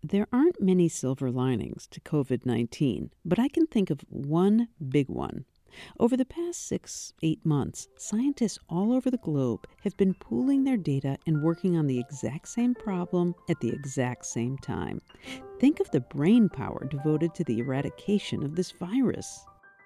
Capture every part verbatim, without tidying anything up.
There aren't many silver linings to covid nineteen, but I can think of one big one. Over the past six, eight months, scientists all over the globe have been pooling their data and working on the exact same problem at the exact same time. Think of the brain power devoted to the eradication of this virus.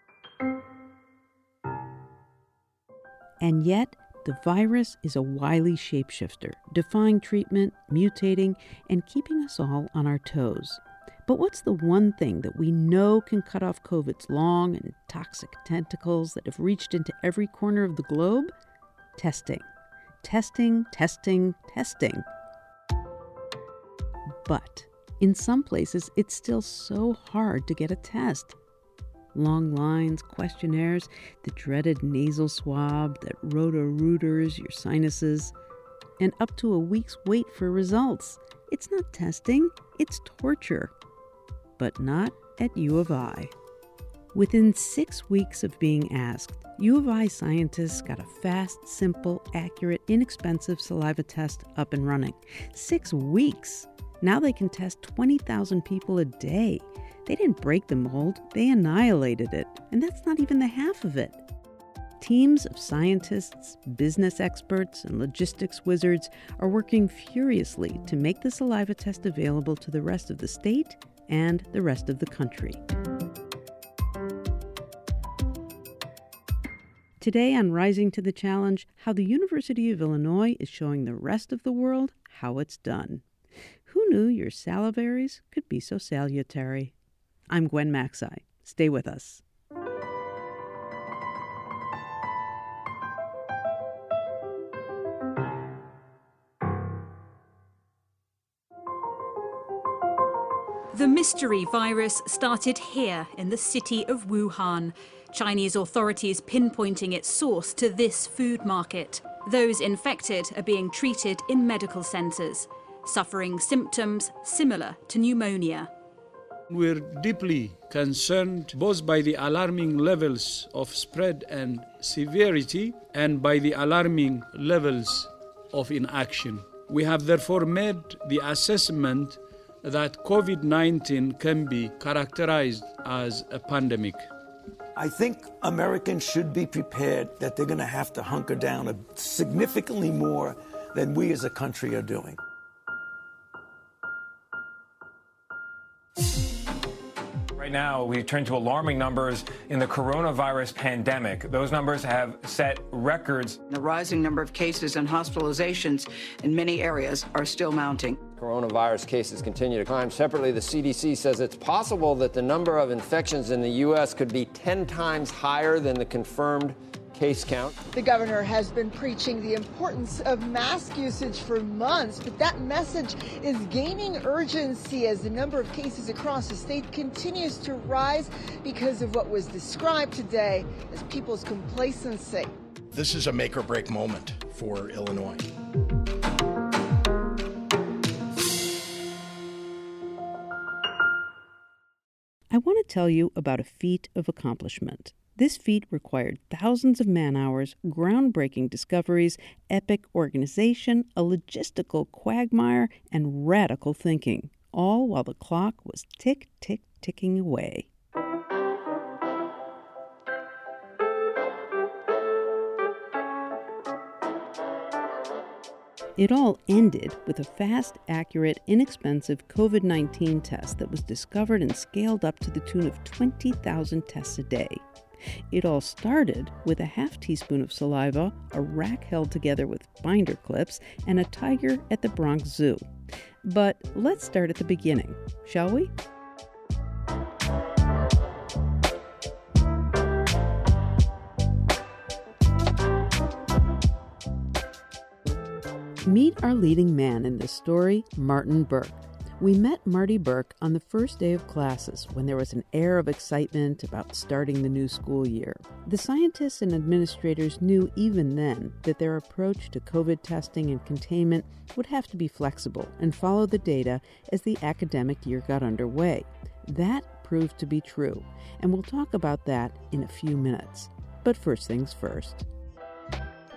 And yet, the virus is a wily shapeshifter, defying treatment, mutating, and keeping us all on our toes. But what's the one thing that we know can cut off COVID's long and toxic tentacles that have reached into every corner of the globe? Testing. Testing, testing, testing. But in some places, it's still so hard to get a test. Long lines, questionnaires, the dreaded nasal swab that roto-rooters your sinuses, and up to a week's wait for results. It's not testing, it's torture. But not at U of I. Within six weeks of being asked, U of I scientists got a fast, simple, accurate, inexpensive saliva test up and running. Six weeks! Now they can test twenty thousand people a day. They didn't break the mold, they annihilated it. And that's not even the half of it. Teams of scientists, business experts, and logistics wizards are working furiously to make the saliva test available to the rest of the state and the rest of the country. Today on Rising to the Challenge, how the University of Illinois is showing the rest of the world how it's done. Who knew your salivaries could be so salutary? I'm Gwen Macsai. Stay with us. The mystery virus started here in the city of Wuhan. Chinese authorities pinpointing its source to this food market. Those infected are being treated in medical centres, suffering symptoms similar to pneumonia. We're deeply concerned both by the alarming levels of spread and severity and by the alarming levels of inaction. We have therefore made the assessment that covid nineteen can be characterized as a pandemic. I think Americans should be prepared that they're going to have to hunker down significantly more than we as a country are doing. Right now, we turn to alarming numbers in the coronavirus pandemic. Those numbers have set records. The rising number of cases and hospitalizations in many areas are still mounting. Coronavirus cases continue to climb. Separately, the C D C says it's possible that the number of infections in the U S could be ten times higher than the confirmed case count. The governor has been preaching the importance of mask usage for months, but that message is gaining urgency as the number of cases across the state continues to rise because of what was described today as people's complacency. This is a make or break moment for Illinois. I want to tell you about a feat of accomplishment. This feat required thousands of man-hours, groundbreaking discoveries, epic organization, a logistical quagmire, and radical thinking, all while the clock was tick, tick, ticking away. It all ended with a fast, accurate, inexpensive covid nineteen test that was discovered and scaled up to the tune of twenty thousand tests a day. It all started with a half teaspoon of saliva, a rack held together with binder clips, and a tiger at the Bronx Zoo. But let's start at the beginning, shall we? Meet our leading man in this story, Martin Burke. We met Marty Burke on the first day of classes when there was an air of excitement about starting the new school year. The scientists and administrators knew even then that their approach to COVID testing and containment would have to be flexible and follow the data as the academic year got underway. That proved to be true, and we'll talk about that in a few minutes. But first things first.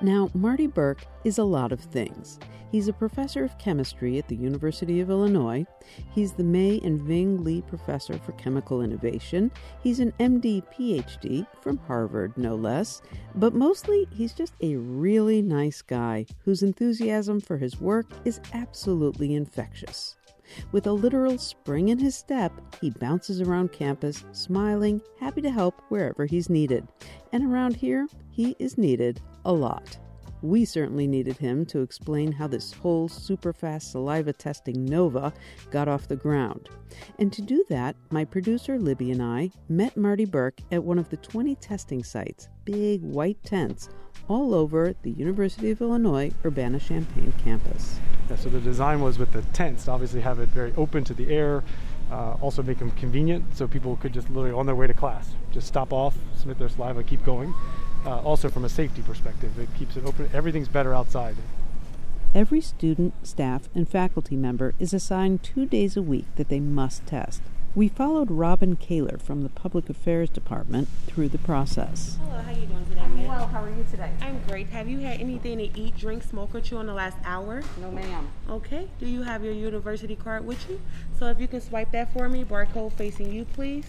Now, Marty Burke is a lot of things. He's a professor of chemistry at the University of Illinois. He's the May and Ving Lee Professor for Chemical Innovation. He's an M D P H D from Harvard, no less. But mostly, he's just a really nice guy whose enthusiasm for his work is absolutely infectious. With a literal spring in his step, he bounces around campus, smiling, happy to help wherever he's needed. And around here, he is needed a lot. We certainly needed him to explain how this whole super-fast saliva testing nova got off the ground. And to do that, my producer Libby and I met Marty Burke at one of the twenty testing sites, big white tents, all over the University of Illinois Urbana-Champaign campus. Yeah, so the design was with the tents to obviously have it very open to the air, uh, also make them convenient so people could just literally on their way to class, just stop off, submit their saliva, keep going. Uh, also from a safety perspective, it keeps it open. Everything's better outside. Every student, staff, and faculty member is assigned two days a week that they must test. We followed Robin Kaler from the Public Affairs Department through the process. Hello, how are you doing today, I'm ma'am? well, how are you today? I'm great. Have you had anything to eat, drink, smoke, or chew in the last hour? No, ma'am. Okay. Do you have your university card with you? So if you can swipe that for me, barcode facing you, please.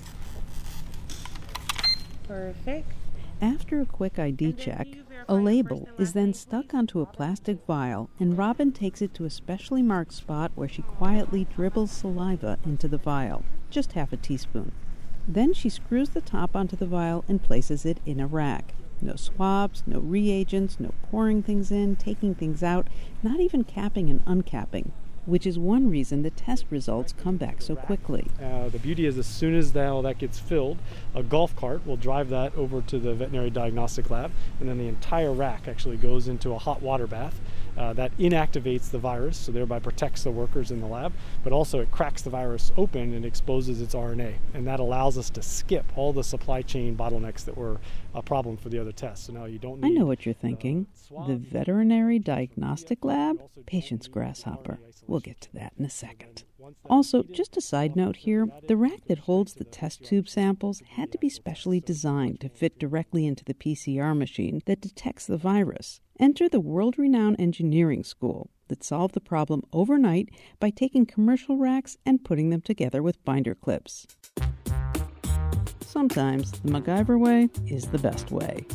Perfect. After a quick I D check, a label is then stuck onto a plastic vial, and Robin takes it to a specially marked spot where she quietly dribbles saliva into the vial, just half a teaspoon. Then she screws the top onto the vial and places it in a rack. No swabs, no reagents, no pouring things in, taking things out, not even capping and uncapping, which is one reason the test results come back so quickly. Uh, the beauty is as soon as that, all that gets filled, a golf cart will drive that over to the veterinary diagnostic lab, and then the entire rack actually goes into a hot water bath. Uh, that inactivates the virus, so thereby protects the workers in the lab, but also it cracks the virus open and exposes its R N A. And that allows us to skip all the supply chain bottlenecks that were a problem for the other tests. So now you don't need... I know what you're thinking. Uh, the veterinary diagnostic lab? Patience grasshopper. We'll get to that in a second. Also, just a side note here, the rack that holds the test tube samples had to be specially designed to fit directly into the P C R machine that detects the virus. Enter the world-renowned engineering school that solved the problem overnight by taking commercial racks and putting them together with binder clips. Sometimes the MacGyver way is the best way.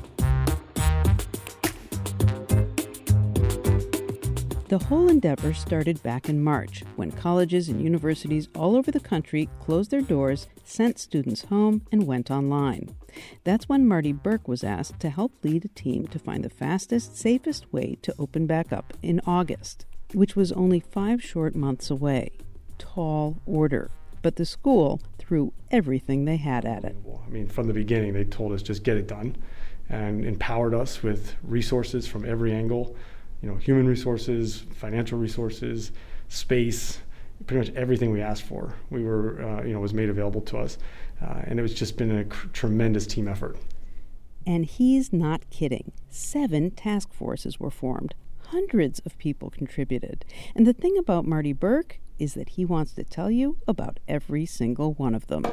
The whole endeavor started back in March, when colleges and universities all over the country closed their doors, sent students home, and went online. That's when Marty Burke was asked to help lead a team to find the fastest, safest way to open back up in August, which was only five short months away. Tall order. But the school threw everything they had at it. I mean, from the beginning, they told us just get it done and empowered us with resources from every angle. You know, human resources, financial resources, space, pretty much everything we asked for, we were, uh, you know, was made available to us. Uh, and it was just been a cr- tremendous team effort. And he's not kidding. Seven task forces were formed. Hundreds of people contributed. And the thing about Marty Burke is that he wants to tell you about every single one of them.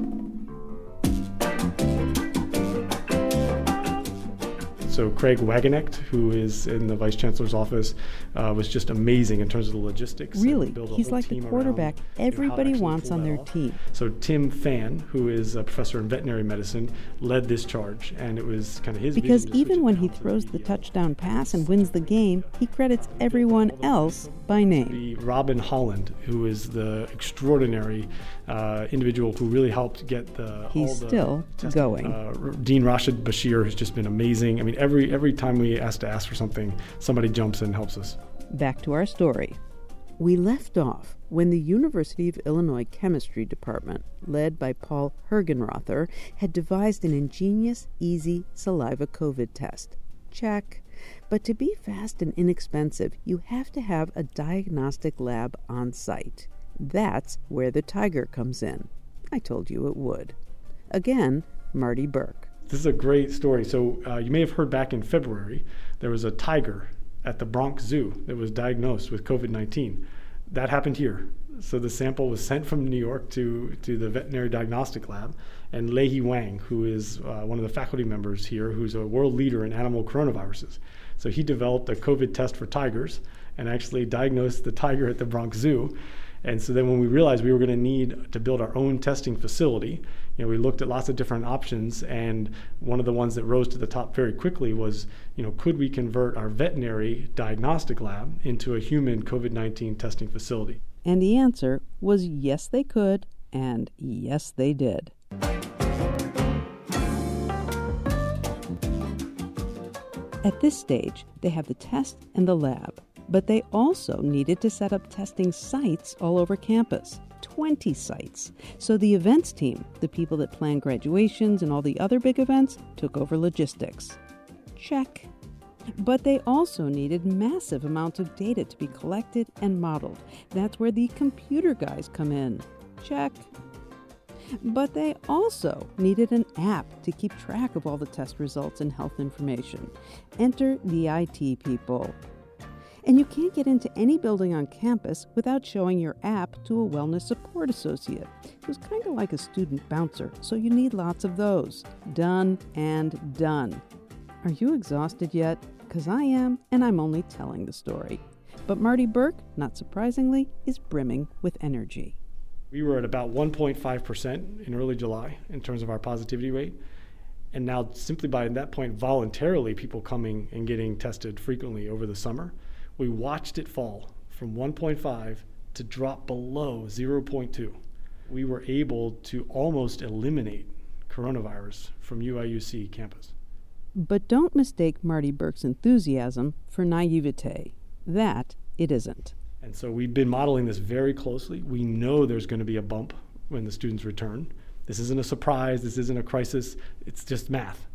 So Craig Wagenknecht, who is in the Vice Chancellor's office, uh, was just amazing in terms of the logistics. Really, he's like the quarterback everybody wants on their team. So Tim Phan, who is a professor in veterinary medicine, led this charge, and it was kind of his because vision to even when he throws the touchdown pass and wins the game, he credits everyone else by name. The Robin Holland, who is the extraordinary uh, individual who really helped get the he's all the still testing. going. Uh, Dean Rashid Bashir has just been amazing. I mean, every every time we ask to ask for something, somebody jumps in and helps us. Back to our story. We left off when the University of Illinois Chemistry Department, led by Paul Hergenrother, had devised an ingenious, easy saliva COVID test. Check. But to be fast and inexpensive, you have to have a diagnostic lab on site. That's where the tiger comes in. I told you it would. Again, Marty Burke. This is a great story. So uh, you may have heard back in February, there was a tiger at the Bronx Zoo that was diagnosed with COVID nineteen. That happened here. So the sample was sent from New York to, to the veterinary diagnostic lab, and Lei Wang, who is uh, one of the faculty members here, who's a world leader in animal coronaviruses, So he developed a COVID test for tigers and actually diagnosed the tiger at the Bronx Zoo. And so then when we realized we were going to need to build our own testing facility, you know, we looked at lots of different options, and one of the ones that rose to the top very quickly was, you know, could we convert our veterinary diagnostic lab into a human COVID nineteen testing facility? And the answer was yes, they could, and yes, they did. At this stage, they have the test and the lab, but they also needed to set up testing sites all over campus, twenty sites. So the events team, the people that plan graduations and all the other big events, took over logistics. Check. But they also needed massive amounts of data to be collected and modeled. That's where the computer guys come in. Check. But they also needed an app to keep track of all the test results and health information. Enter the I T people. And you can't get into any building on campus without showing your app to a wellness support associate, who's kind of like a student bouncer, so you need lots of those. Done and done. Are you exhausted yet? Because I am, and I'm only telling the story. But Marty Burke, not surprisingly, is brimming with energy. We were at about one point five percent in early July in terms of our positivity rate. And now simply by that point, voluntarily, people coming and getting tested frequently over the summer, we watched it fall from one point five to drop below zero point two. We were able to almost eliminate coronavirus from U I U C campus. But don't mistake Marty Burke's enthusiasm for naivete. That it isn't. And so we've been modeling this very closely. We know there's going to be a bump when the students return. This isn't a surprise. This isn't a crisis. It's just math.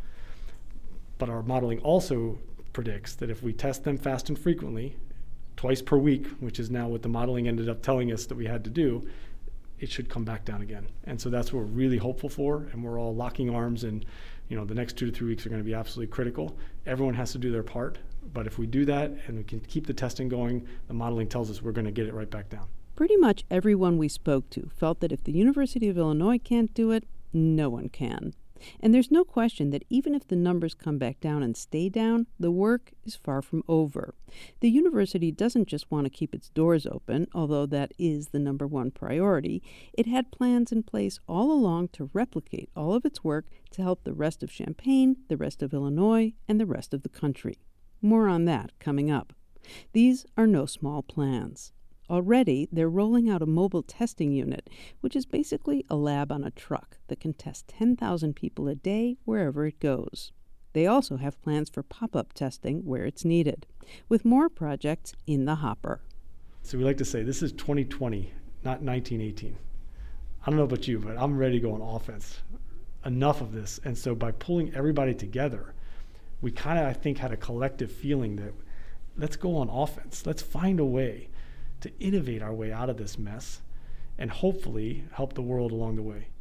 But our modeling also predicts that if we test them fast and frequently, twice per week, which is now what the modeling ended up telling us that we had to do, it should come back down again. And so that's what we're really hopeful for, and we're all locking arms, and you know, the next two to three weeks are going to be absolutely critical. Everyone has to do their part, but if we do that and we can keep the testing going, the modeling tells us we're going to get it right back down. Pretty much everyone we spoke to felt that if the University of Illinois can't do it, no one can. And there's no question that even if the numbers come back down and stay down, the work is far from over. The university doesn't just want to keep its doors open, although that is the number one priority. It had plans in place all along to replicate all of its work to help the rest of Champaign, the rest of Illinois, and the rest of the country. More on that coming up. These are no small plans. Already, they're rolling out a mobile testing unit, which is basically a lab on a truck that can test ten thousand people a day wherever it goes. They also have plans for pop-up testing where it's needed, with more projects in the hopper. So we like to say this is twenty twenty, not nineteen eighteen. I don't know about you, but I'm ready to go on offense. Enough of this. And so by pulling everybody together, we kind of, I think, had a collective feeling that let's go on offense. Let's find a way to innovate our way out of this mess and hopefully help the world along the way.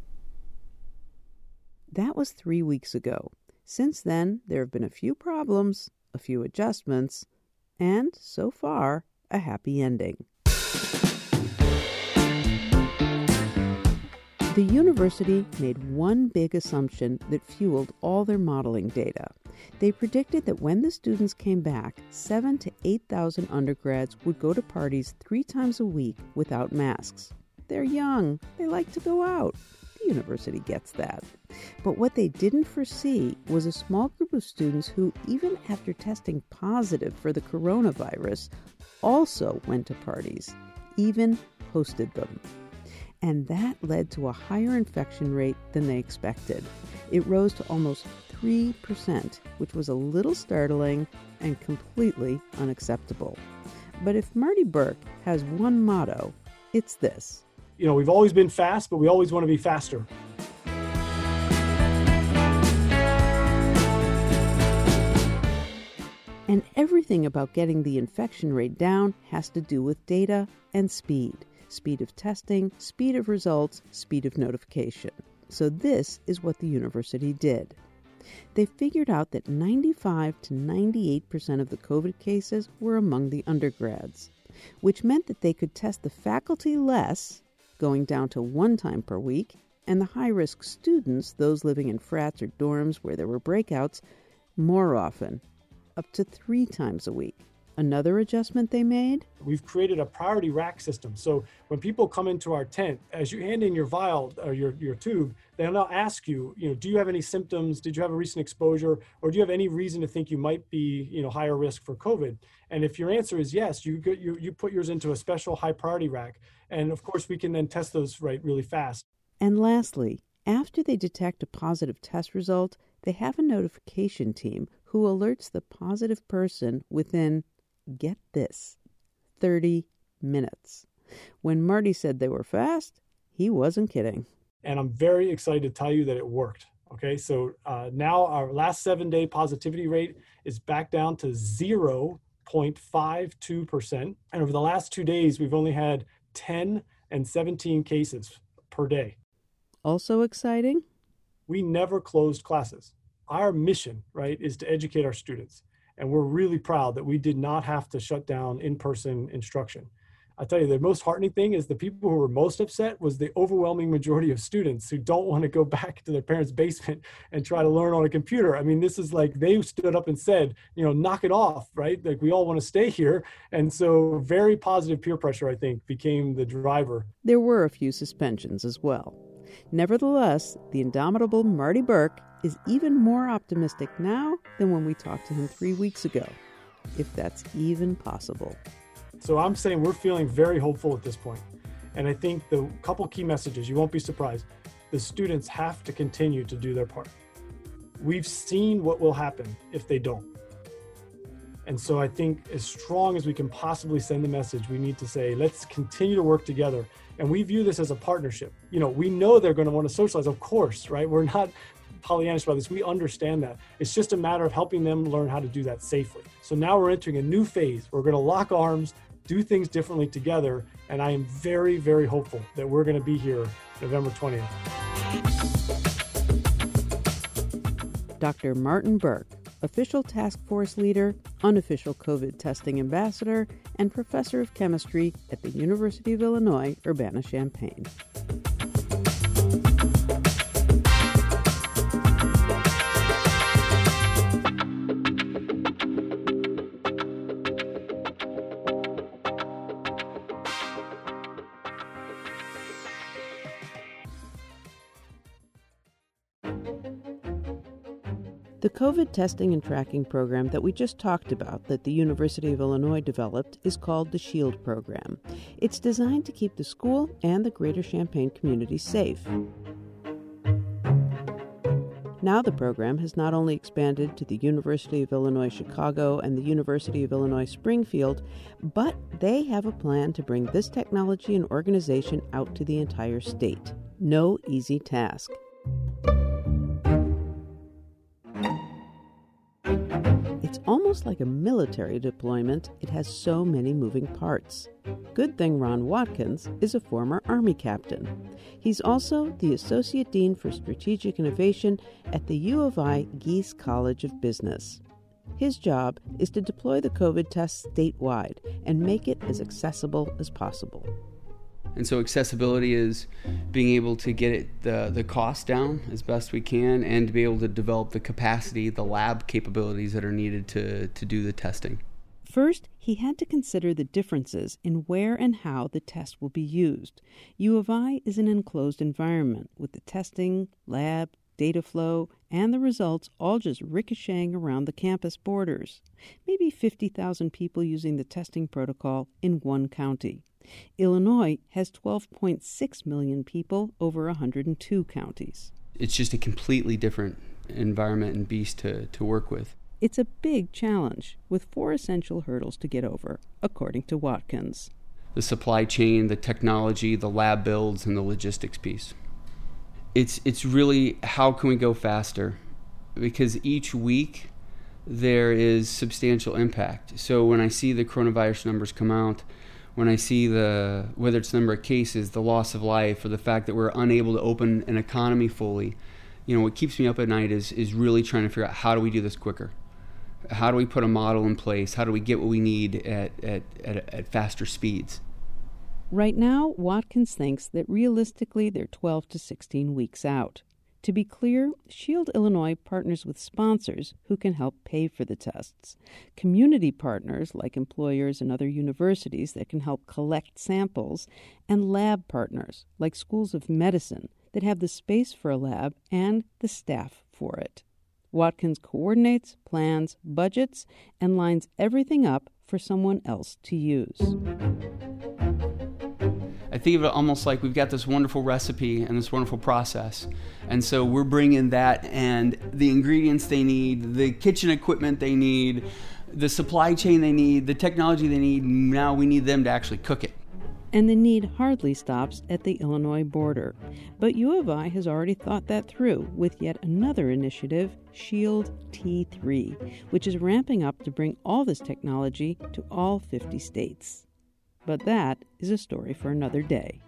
That was three weeks ago. Since then, there have been a few problems, a few adjustments, and, so far, a happy ending. The university made one big assumption that fueled all their modeling data. They predicted that when the students came back, seven to eight thousand undergrads would go to parties three times a week without masks. They're young. They like to go out. The university gets that. But what they didn't foresee was a small group of students who, even after testing positive for the coronavirus, also went to parties, even hosted them. And that led to a higher infection rate than they expected. It rose to almost three percent, which was a little startling and completely unacceptable. But if Marty Burke has one motto, it's this. You know, we've always been fast, but we always want to be faster. And everything about getting the infection rate down has to do with data and speed. Speed of testing, speed of results, speed of notification. So this is what the university did. They figured out that ninety-five to ninety-eight percent of the COVID cases were among the undergrads, which meant that they could test the faculty less, going down to one time per week, and the high-risk students, those living in frats or dorms where there were breakouts, more often. up to three times a week. Another adjustment they made? We've created a priority rack system. So when people come into our tent, as you hand in your vial or your, your tube, they'll now ask you, you know, do you have any symptoms? Did you have a recent exposure? Or do you have any reason to think you might be, you know, higher risk for COVID? And if your answer is yes, you get, you, you put yours into a special high priority rack. And of course, we can then test those right really fast. And lastly, after they detect a positive test result, they have a notification team who alerts the positive person within, get this, thirty minutes. When Marty said they were fast, he wasn't kidding. And I'm very excited to tell you that it worked. Okay, so uh, now our last seven-day positivity rate is back down to zero point five two percent. And over the last two days, we've only had ten and seventeen cases per day. Also exciting? We never closed classes. Our mission, right, is to educate our students. And we're really proud that we did not have to shut down in-person instruction. I tell you, the most heartening thing is the people who were most upset was the overwhelming majority of students who don't want to go back to their parents' basement and try to learn on a computer. I mean, this is like they stood up and said, you know, knock it off, right? Like we all want to stay here. And so very positive peer pressure, I think, became the driver. There were a few suspensions as well. Nevertheless, the indomitable Marty Burke is even more optimistic now than when we talked to him three weeks ago, if that's even possible. So I'm saying we're feeling very hopeful at this point. And I think the couple key messages, you won't be surprised, the students have to continue to do their part. We've seen what will happen if they don't. And so I think as strong as we can possibly send the message, we need to say, let's continue to work together. And we view this as a partnership. You know, we know they're going to want to socialize, of course, right? We're not Pollyannish about this. We understand that. It's just a matter of helping them learn how to do that safely. So now we're entering a new phase. We're going to lock arms, do things differently together. And I am very, very hopeful that we're going to be here November twentieth. Doctor Martin Burke, official task force leader, unofficial COVID testing ambassador, and professor of chemistry at the University of Illinois, Urbana-Champaign. The COVID testing and tracking program that we just talked about that the University of Illinois developed is called the SHIELD program. It's designed to keep the school and the greater Champaign community safe. Now the program has not only expanded to the University of Illinois Chicago and the University of Illinois Springfield, but they have a plan to bring this technology and organization out to the entire state. No easy task. It's almost like a military deployment. It has so many moving parts. Good thing Ron Watkins is a former Army captain. He's also the Associate Dean for Strategic Innovation at the U of I Gies College of Business. His job is to deploy the COVID test statewide and make it as accessible as possible. And so accessibility is being able to get it the, the cost down as best we can and to be able to develop the capacity, the lab capabilities that are needed to, to do the testing. First, he had to consider the differences in where and how the test will be used. U of I is an enclosed environment with the testing, lab, data flow, and the results all just ricocheting around the campus borders. Maybe fifty thousand people using the testing protocol in one county. Illinois has twelve point six million people over one hundred two counties. It's just a completely different environment and beast to, to work with. It's a big challenge with four essential hurdles to get over, according to Watkins. The supply chain, the technology, the lab builds, and the logistics piece. It's it's really how can we go faster? Because each week there is substantial impact. So when I see the coronavirus numbers come out, when I see the, whether it's the number of cases, the loss of life, or the fact that we're unable to open an economy fully, you know, what keeps me up at night is is really trying to figure out how do we do this quicker? How do we put a model in place? How do we get what we need at, at, at, at faster speeds? Right now, Watkins thinks that realistically they're twelve to sixteen weeks out. To be clear, Shield Illinois partners with sponsors who can help pay for the tests, community partners like employers and other universities that can help collect samples, and lab partners like schools of medicine that have the space for a lab and the staff for it. Watkins coordinates, plans, budgets, and lines everything up for someone else to use. I think of it almost like we've got this wonderful recipe and this wonderful process. And so we're bringing that and the ingredients they need, the kitchen equipment they need, the supply chain they need, the technology they need. Now we need them to actually cook it. And the need hardly stops at the Illinois border. But U of I has already thought that through with yet another initiative, Shield T three, which is ramping up to bring all this technology to all fifty states. But that is a story for another day.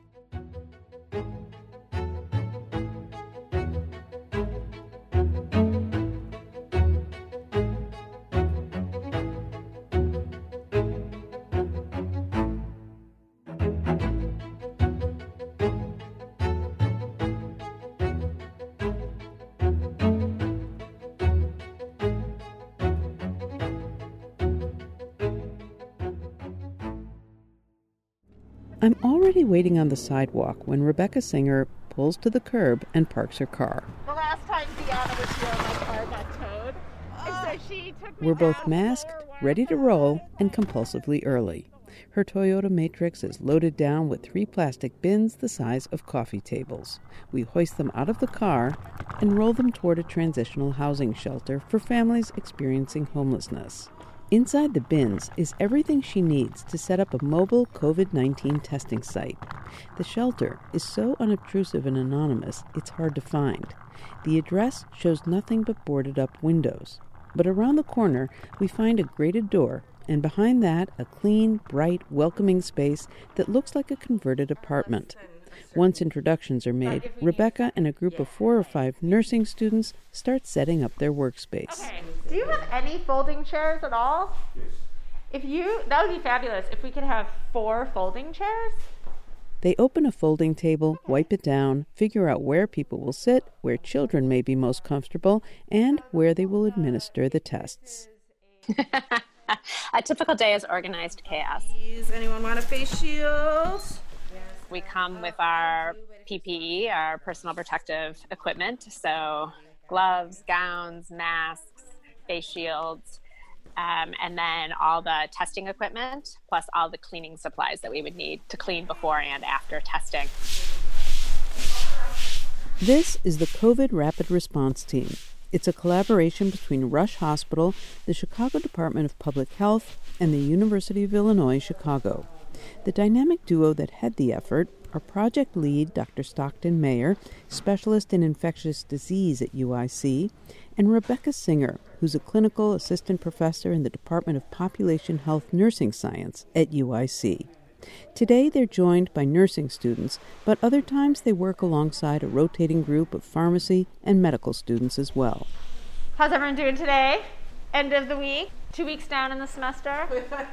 I'm already waiting on the sidewalk when Rebecca Singer pulls to the curb and parks her car. The last time Deanna was here, my car got towed. And so she took me We're both masked, ready to roll, and compulsively early. Her Toyota Matrix is loaded down with three plastic bins the size of coffee tables. We hoist them out of the car and roll them toward a transitional housing shelter for families experiencing homelessness. Inside the bins is everything she needs to set up a mobile COVID nineteen testing site. The shelter is so unobtrusive and anonymous, it's hard to find. The address shows nothing but boarded-up windows. But around the corner, we find a grated door, and behind that, a clean, bright, welcoming space that looks like a converted apartment. Once introductions are made, Rebecca and a group of four or five nursing students start setting up their workspace. Okay. Do you have any folding chairs at all? Yes. If you, that would be fabulous if we could have four folding chairs. They open a folding table, wipe it down, figure out where people will sit, where children may be most comfortable, and where they will administer the tests. A typical day is organized chaos. Does anyone want a face shield? We come with our P P E, our personal protective equipment, so gloves, gowns, masks, face shields, um, and then all the testing equipment, plus all the cleaning supplies that we would need to clean before and after testing. This is the COVID Rapid Response Team. It's a collaboration between Rush Hospital, the Chicago Department of Public Health, and the University of Illinois, Chicago. The dynamic duo that head the effort are project lead Doctor Stockton Mayer, specialist in infectious disease at U I C, and Rebecca Singer, who's a clinical assistant professor in the Department of Population Health Nursing Science at U I C. Today they're joined by nursing students, but other times they work alongside a rotating group of pharmacy and medical students as well. How's everyone doing today? End of the week? Two weeks down in the semester?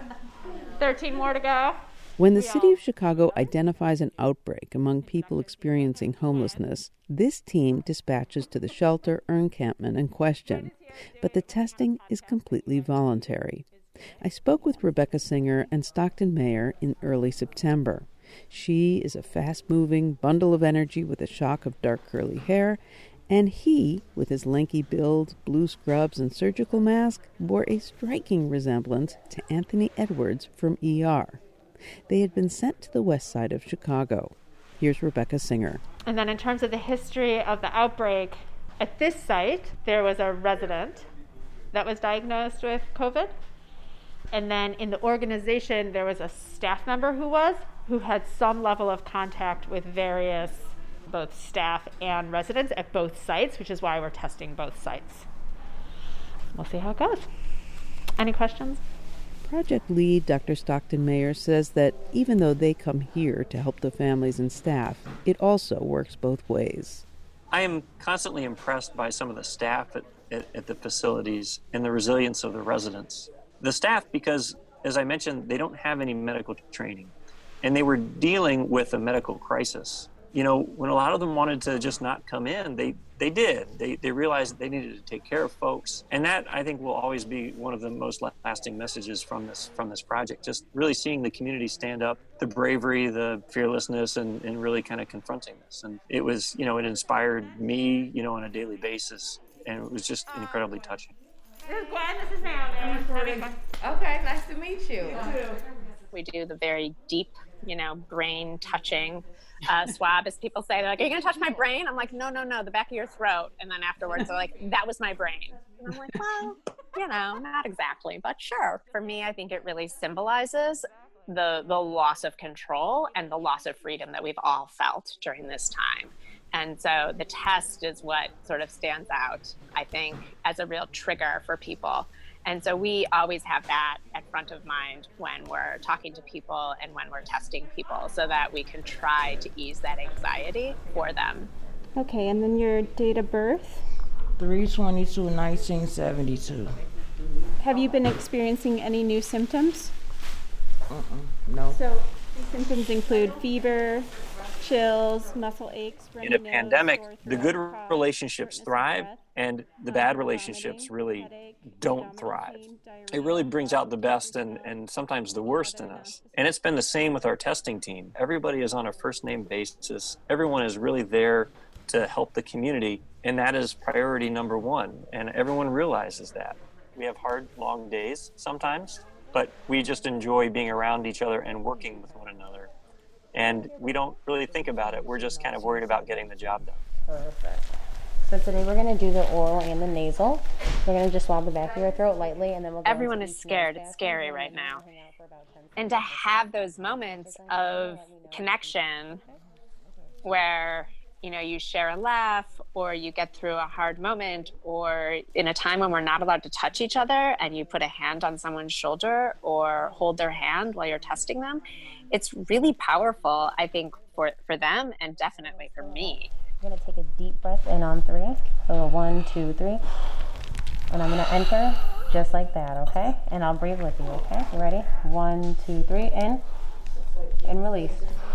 thirteen more to go? When the city of Chicago identifies an outbreak among people experiencing homelessness, this team dispatches to the shelter or encampment in question. But the testing is completely voluntary. I spoke with Rebecca Singer and Stockton Mayer in early September. She is a fast-moving bundle of energy with a shock of dark curly hair, and he, with his lanky build, blue scrubs, and surgical mask, bore a striking resemblance to Anthony Edwards from E R. They had been sent to the west side of Chicago. Here's Rebecca Singer. And then in terms of the history of the outbreak, at this site, there was a resident that was diagnosed with COVID. And then in the organization, there was a staff member who was, who had some level of contact with various, both staff and residents at both sites, which is why we're testing both sites. We'll see how it goes. Any questions? Project lead Doctor Stockton Mayer says that even though they come here to help the families and staff, it also works both ways. I am constantly impressed by some of the staff at, at, at the facilities and the resilience of the residents. The staff, because, as I mentioned, they don't have any medical training, and they were dealing with a medical crisis. you know, when a lot of them wanted to just not come in, they, they did. They, they realized that they needed to take care of folks. And that, I think, will always be one of the most lasting messages from this from this project, just really seeing the community stand up, the bravery, the fearlessness, and, and really kind of confronting this. And it was, you know, it inspired me, you know, on a daily basis. And it was just incredibly touching. This is Gwen, this is Naomi. Okay, nice to meet you. We do the very deep, you know, brain touching uh, swab, as people say. They're like, are you going to touch my brain? I'm like, no, no, no, the back of your throat. And then afterwards, they're like, that was my brain. And I'm like, well, you know, not exactly, but sure. For me, I think it really symbolizes the the loss of control and the loss of freedom that we've all felt during this time. And so the test is what sort of stands out, I think, as a real trigger for people. And so we always have that at front of mind when we're talking to people and when we're testing people, so that we can try to ease that anxiety for them. Okay, and then your date of birth? three twenty-two nineteen seventy-two. Have you been experiencing any new symptoms? Uh-uh, no. So these symptoms include fever, chills, muscle aches, runny In a nose, pandemic, sore the throat, good cough, relationships shortness of thrive, breath, and the uh, bad vomiting, relationships really headache, don't abdominal thrive. pain, diarrhea, It really brings out the best and, and sometimes the worst in us. And it's been the same with our testing team. Everybody is on a first-name basis. Everyone is really there to help the community, and that is priority number one. And everyone realizes that. We have hard, long days sometimes, but we just enjoy being around each other and working with one another. And we don't really think about it. We're just kind of worried about getting the job done. Perfect. So today we're going to do the oral and the nasal. We're going to just swab the back of your throat lightly, and then we'll go Everyone is scared. It's scary right now. And to have those moments of connection where, you know, you share a laugh, or you get through a hard moment, or in a time when we're not allowed to touch each other and you put a hand on someone's shoulder or hold their hand while you're testing them, it's really powerful, I think, for, for them and definitely for me. I'm going to take a deep breath in on three. So one, two, three. And I'm going to enter just like that, okay? And I'll breathe with you, okay? You ready? One, two, three, in. And release.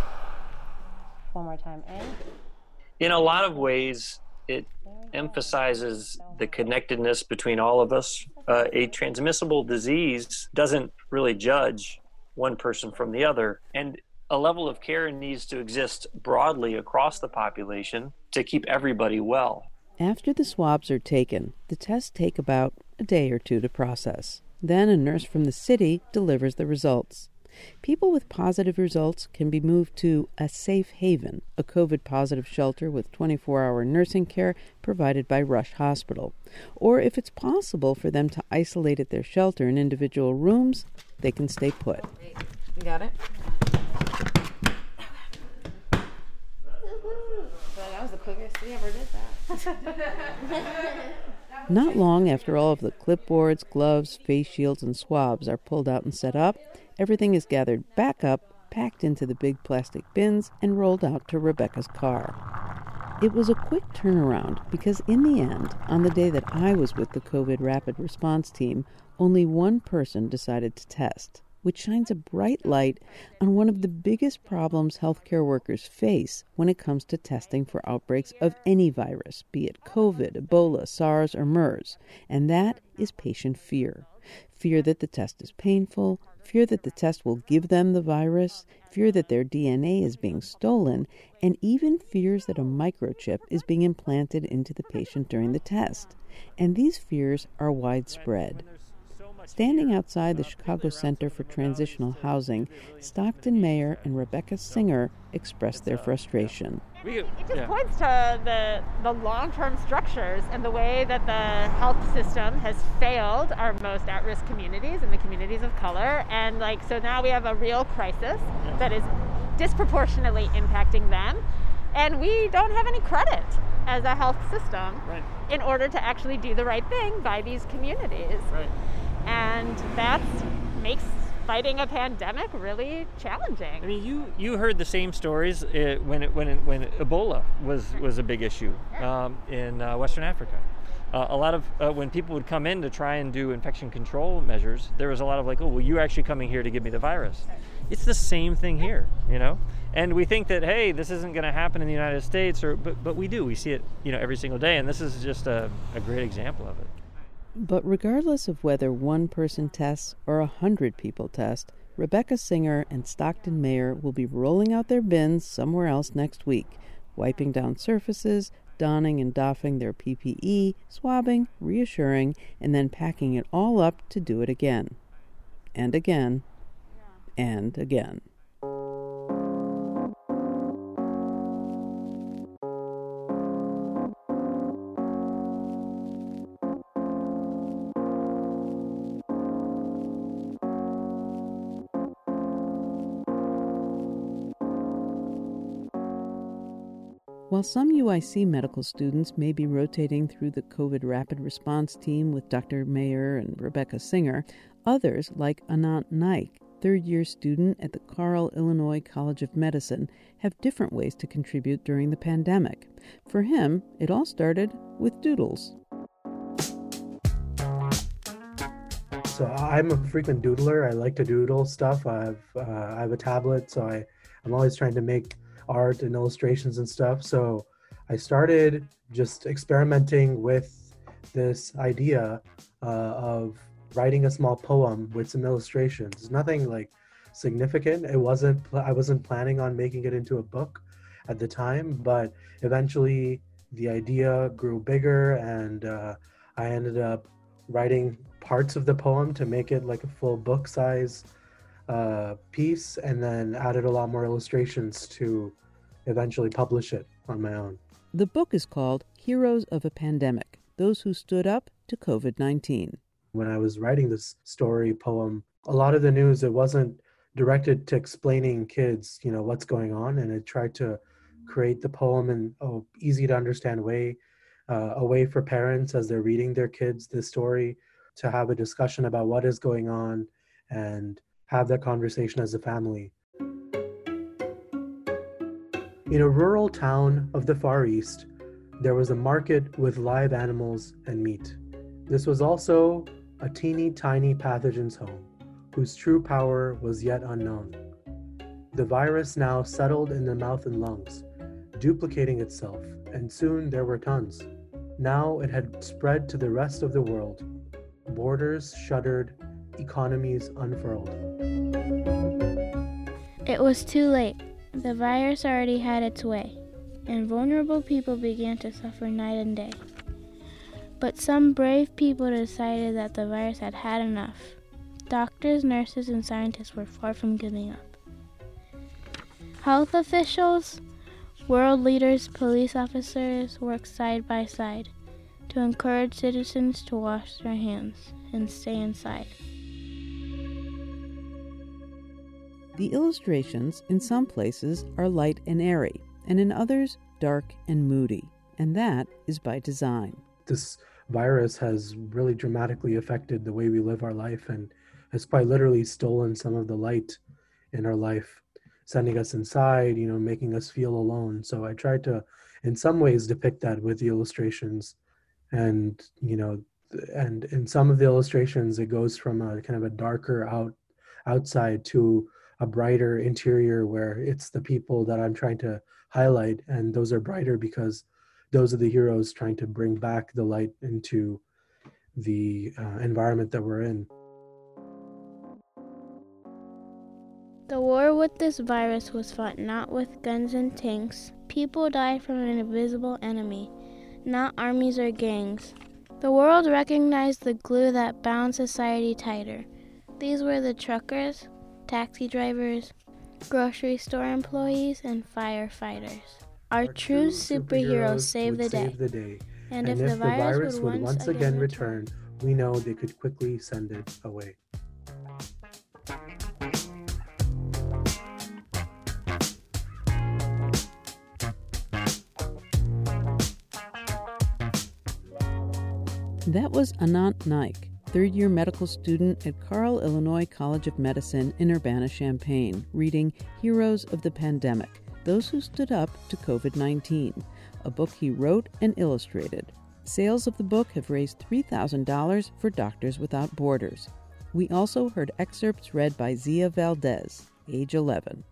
One more time, in. In a lot of ways, it emphasizes the connectedness between all of us. Uh, a transmissible disease doesn't really judge one person from the other, and a level of care needs to exist broadly across the population to keep everybody well. After the swabs are taken, the tests take about a day or two to process. Then a nurse from the city delivers the results. People with positive results can be moved to a safe haven, a COVID-positive shelter with twenty-four hour nursing care provided by Rush Hospital. Or if it's possible for them to isolate at their shelter in individual rooms, they can stay put. You got it? That was the quickest we ever did that. Not long after all of the clipboards, gloves, face shields, and swabs are pulled out and set up, everything is gathered back up, packed into the big plastic bins, and rolled out to Rebecca's car. It was a quick turnaround because in the end, on the day that I was with the COVID rapid response team, only one person decided to test, which shines a bright light on one of the biggest problems healthcare workers face when it comes to testing for outbreaks of any virus, be it COVID, Ebola, SARS, or MERS, and that is patient fear. Fear that the test is painful, fear that the test will give them the virus, fear that their D N A is being stolen, and even fears that a microchip is being implanted into the patient during the test. And these fears are widespread. Standing outside the Chicago Center for Transitional Housing, Stockton Mayor and Rebecca Singer expressed their frustration. It just points to the, the long-term structures and the way that the health system has failed our most at-risk communities and the communities of color. And like, so now we have a real crisis that is disproportionately impacting them. And we don't have any credit as a health system right. in order to actually do the right thing by these communities. Right. And that makes fighting a pandemic really challenging. I mean, you, you heard the same stories uh, when it, when it, when Ebola was was a big issue um, in uh, Western Africa. Uh, a lot of, uh, when people would come in to try and do infection control measures, there was a lot of like, oh, well, you're actually coming here to give me the virus. It's the same thing here, you know? And we think that, hey, this isn't going to happen in the United States, or but, but we do. We see it, you know, every single day, and this is just a, a great example of it. But regardless of whether one person tests or a hundred people test, Rebecca Singer and Stockton Mayer will be rolling out their bins somewhere else next week, wiping down surfaces, donning and doffing their P P E, swabbing, reassuring, and then packing it all up to do it again. And again. And again. While some U I C medical students may be rotating through the COVID rapid response team with Doctor Mayer and Rebecca Singer, others, like Anant Naik, third-year student at the Carle, Illinois College of Medicine, have different ways to contribute during the pandemic. For him, it all started with doodles. So I'm a frequent doodler. I like to doodle stuff. I have uh, I have a tablet, so I, I'm always trying to make art and illustrations and stuff. So I started just experimenting with this idea uh, of writing a small poem with some illustrations. Nothing like significant. It wasn't, I wasn't planning on making it into a book at the time, but eventually the idea grew bigger, and uh, I ended up writing parts of the poem to make it like a full book size uh, piece, and then added a lot more illustrations to eventually publish it on my own. The book is called Heroes of a Pandemic, Those Who Stood Up to COVID nineteen. When I was writing this story poem, a lot of the news, it wasn't directed to explaining kids, you know, what's going on, and it tried to create the poem in an easy to understand way, uh, a way for parents as they're reading their kids this story to have a discussion about what is going on and have that conversation as a family. In a rural town of the Far East, there was a market with live animals and meat. This was also a teeny tiny pathogen's home, whose true power was yet unknown. The virus now settled in the mouth and lungs, duplicating itself, and soon there were tons. Now it had spread to the rest of the world. Borders shuttered, economies unfurled. It was too late. The virus already had its way, and vulnerable people began to suffer night and day. But some brave people decided that the virus had had enough. Doctors, nurses, and scientists were far from giving up. Health officials, world leaders, police officers worked side by side to encourage citizens to wash their hands and stay inside. The illustrations in some places are light and airy, and in others dark and moody, and that is by design. This virus has really dramatically affected the way we live our life, and has quite literally stolen some of the light in our life, sending us inside, you know, making us feel alone. So I tried to, in some ways, depict that with the illustrations. And, you know, and in some of the illustrations, it goes from a kind of a darker out outside to a brighter interior, where it's the people that I'm trying to highlight, and those are brighter because those are the heroes trying to bring back the light into the uh, environment that we're in. The war with this virus was fought not with guns and tanks. People died from an invisible enemy, not armies or gangs. The world recognized the glue that bound society tighter. These were the truckers, taxi drivers, grocery store employees, and firefighters. Our, Our true superheroes saved the, save the day. And, and if, if the virus, the virus would, would once again return, return, we know they could quickly send it away. That was Anant Naik, third-year medical student at Carle, Illinois College of Medicine in Urbana-Champaign, reading Heroes of the Pandemic, Those Who Stood Up to COVID nineteen, a book he wrote and illustrated. Sales of the book have raised three thousand dollars for Doctors Without Borders. We also heard excerpts read by Zia Valdez, age eleven.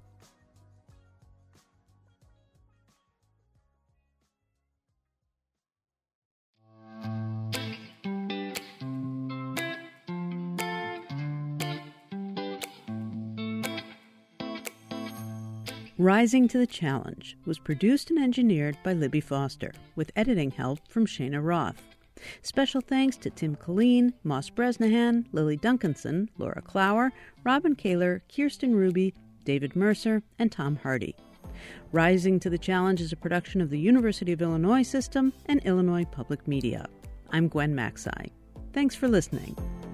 Rising to the Challenge was produced and engineered by Libby Foster, with editing help from Shana Roth. Special thanks to Tim Colleen, Moss Bresnahan, Lily Duncanson, Laura Clower, Robin Kaler, Kirsten Ruby, David Mercer, and Tom Hardy. Rising to the Challenge is a production of the University of Illinois System and Illinois Public Media. I'm Gwen Macsai. Thanks for listening.